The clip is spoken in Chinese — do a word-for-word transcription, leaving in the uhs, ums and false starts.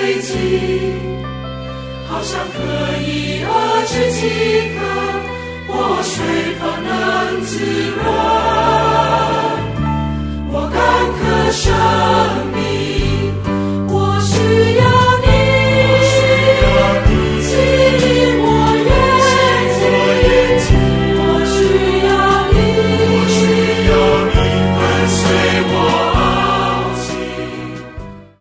水晶，好像可以遏制饥渴，活水方能滋润